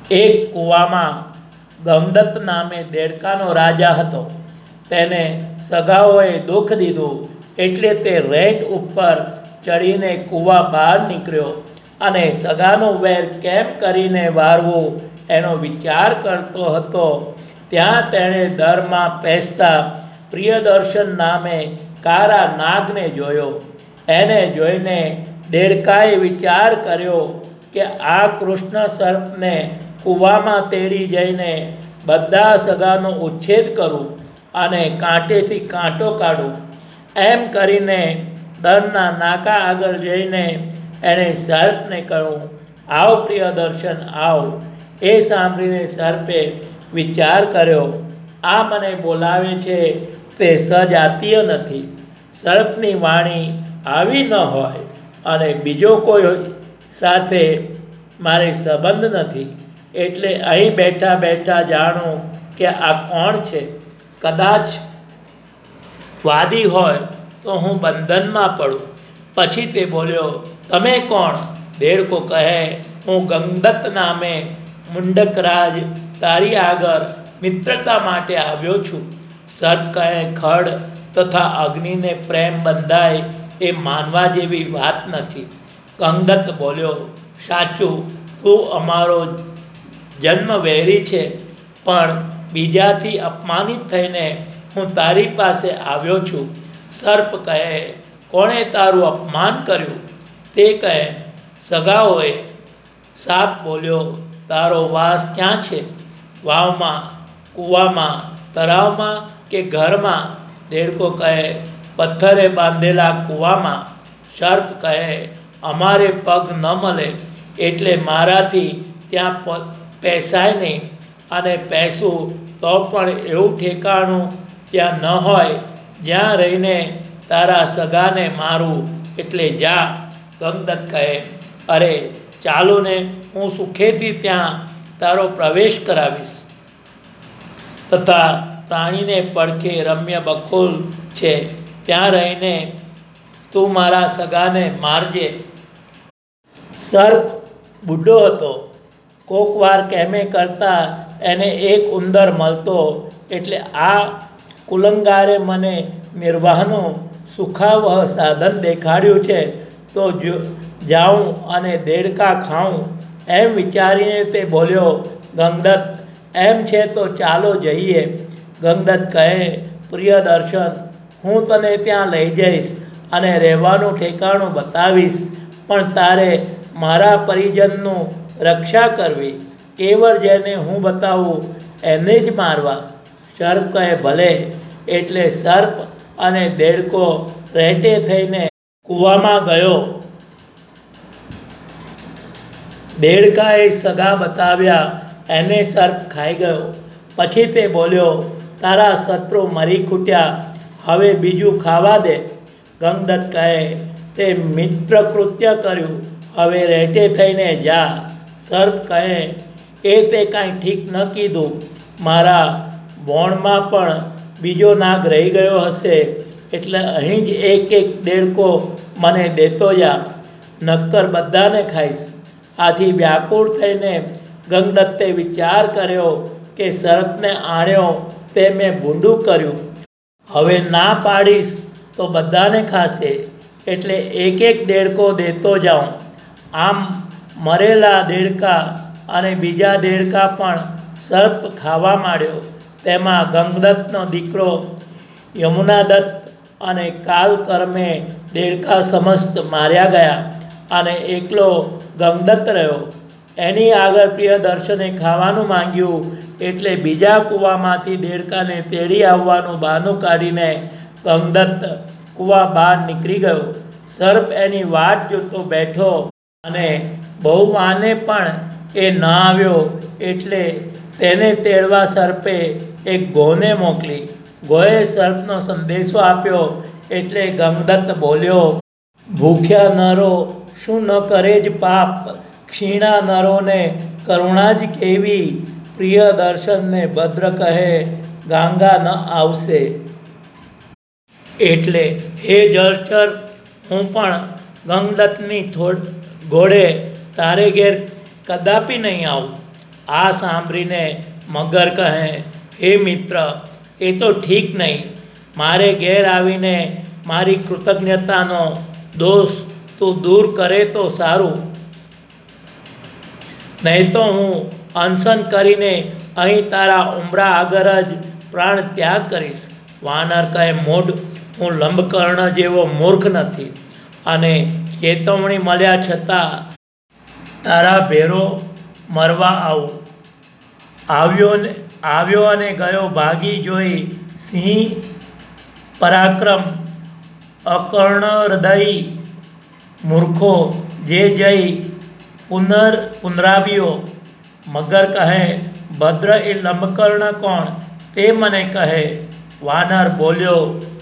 એક કૂવામાં ગંગદત્ત નામે દેડકાનો રાજા હતો. તેને સગાઓએ દુઃખ દીધું એટલે તે રેત ઉપર ચડીને કૂવા બહાર નીકળ્યો અને સગાનો વેર કેમ કરીને વારવું એનો વિચાર કરતો હતો. ત્યાં તેણે દરમાં પેસતા પ્રિયદર્શન નામે કારા નાગને જોયો. એને જોઈને દેડકાએ વિચાર કર્યો કે આ કૃષ્ણ સર્પને કૂવામાં તેડી જઈને બધા સગાનો ઉચ્છેદ કરું અને કાંટેથી કાંટો કાઢું. એમ કરીને દરના નાકા આગળ જઈને એણે સર્પને કહ્યું, આવ પ્રિયદર્શન આવ. એ સાંભળીને સર્પે વિચાર કર્યો, આ મને બોલાવે છે તે સજાતીય નથી. સર્પની વાણી આવી ન હોય અને બીજો કોઈ સાથે મારે સંબંધ નથી, એટલે અહીં બેઠા બેઠા જાણું કે આ કોણ છે. કદાચ વાદી હોય તો હું બંધનમાં પડું. પછી તે બોલ્યો, તમે કોણ? દેડકો કહે, હું ગંગદત્ત નામે મુંડકરાજ તારી આગળ મિત્રતા માટે આવ્યો છું. સર્પ કહે, ખડ તથા અગ્નિને પ્રેમ બંધાય એ માનવા જેવી વાત નથી. ગંગદત્ત બોલ્યો, સાચું, તું અમારો જન્મ વહેરી છે, પણ બીજાથી અપમાનિત થઈને હું તારી પાસે આવ્યો છું. સર્પ કહે, કોણે તારું અપમાન કર્યું? તે કહે, સગાઓએ. સાપ બોલ્યો, તારો વાસ ક્યાં છે? વાવમાં, કૂવામાં, તળાવમાં કે ઘરમાં? દેડકો કહે, પથ્થરે બાંધેલા કૂવામાં. સર્પ કહે, અમારે પગ ન મળે એટલે મારાથી ત્યાં પેસાય નહીં, અને પેસું તો પણ એવું ઠેકાણું ત્યાં ન હોય જ્યાં રહીને તારા સગાને મારું, એટલે જા. ગંગદત્ત કહે, અરે ચાલો ને, હું સુખેથી ત્યાં તારો પ્રવેશ કરાવીશ. તથા પ્રાણીને પડખે રમ્ય બખોલ છે, ત્યાં રહીને તું મારા સગાને મારજે. સર્પ બુઢો હતો. કોક વાર કેમે કરતાં એને એક ઉંદર મળતો, એટલે આ કુલંગારે મને નિર્વાહનું સુખાવહ સાધન દેખાડ્યું છે, તો જાઉં અને દેડકા ખાઉં. એમ વિચારીને તે બોલ્યો, ગંગદત્ત, એમ છે તો ચાલો જઈએ. ગંગદત્ત કહે, પ્રિયદર્શન, હું તને ત્યાં લઈ જઈશ અને રહેવાનું ઠેકાણું બતાવીશ, પણ તારે મારા પરિજનનું રક્ષા કરવી. કેવળ જેને હું બતાવું એને જ મારવા. સર્પ કહે, ભલે. એટલે સર્પ અને દેડકો રહેટે થઈને કૂવામાં ગયો. દેડકાએ સગા બતાવ્યા, એને સર્પ ખાઈ ગયો. પછી તે બોલ્યો, તારા શત્રુ મરી ખૂટ્યા, હવે બીજું ખાવા દે. ગંગદત્ત કહે, તે મિત્ર કૃત્ય કર્યું, હવે રહેટે થઈને જા. સર્પ કહે, એ તે કાંઈ ઠીક ન કીધું. મારા બોણમાં પણ બીજો નાગ રહી ગયો હશે, એટલે અહીં જ એક એક દેડકો મને દેતો જા, નક્કર બધાને ખાઈશ. આથી વ્યાકુળ થઈને ગંગદત્તે વિચાર કર્યો કે સર્પને આણ્યો તે મેં ભૂંડું કર્યું. હવે ના પાડીશ તો બધાને ખાશે, એટલે એક એક દેડકો દેતો જાઉં. આમ મરેલા દેડકા અને બીજા દેડકા પણ સર્પ ખાવા માંડ્યો. તેમાં ગંગદત્તનો દીકરો યમુનાદત્ત અને કાલકર્મે દેડકા સમસ્ત માર્યા ગયા, અને એકલો ગંગદત્ત રહ્યો. એની આગળ પ્રિયદર્શને ખાવાનું માંગ્યું, એટલે બીજા કૂવામાંથી દેડકાને તેડી આવવાનું બહાનું કાઢીને ગંગદત્ત કૂવા બહાર નીકળી ગયો. સર્પ એની વાટ જોતો બેઠો, અને બહુ વાને પણ એ ન આવ્યો, એટલે તેને તેડવા સર્પે એક ગોને મોકલી. ગોએ સર્પનો સંદેશો આપ્યો, એટલે ગંગદત્ત બોલ્યો, ભૂખ્યા નરો શું ન કરે જ પાપ, ક્ષીણા નરોને કરુણા જ કેવી, પ્રિયદર્શનને ભદ્ર કહે ગાંગા ન આવશે. એટલે હે જળચર, હું પણ ગંગદત્તની ઘોડે તારે ઘેર કદાપી નહીં આવું. આ સાંભળીને મગર કહે, હે મિત્ર, એ તો ઠીક નહીં. મારે ઘેર આવીને મારી કૃતજ્ઞતાનો દોષ તું દૂર કરે તો સારું, નહીં તો હું અનશન કરીને અહીં તારા ઉંબરા આગળ જ પ્રાણ ત્યાગ કરીશ. વાનર કહે, મૂઢ, હું લંબકર્ણ જેવો મૂર્ખ નથી અને ચેતવણી મળ્યા છતાં તારા ભેરો મરવા આવ્યો અને ગયો ભાગી જોઈ સિંહ પરાક્રમ અકર્ણ હૃદયી મૂર્ખો જે જઈ પુનરાવ્યો. મગર કહે, ભદ્ર, એ લંબકર્ણ કોણ તે મને કહે. વાનર બોલ્યો,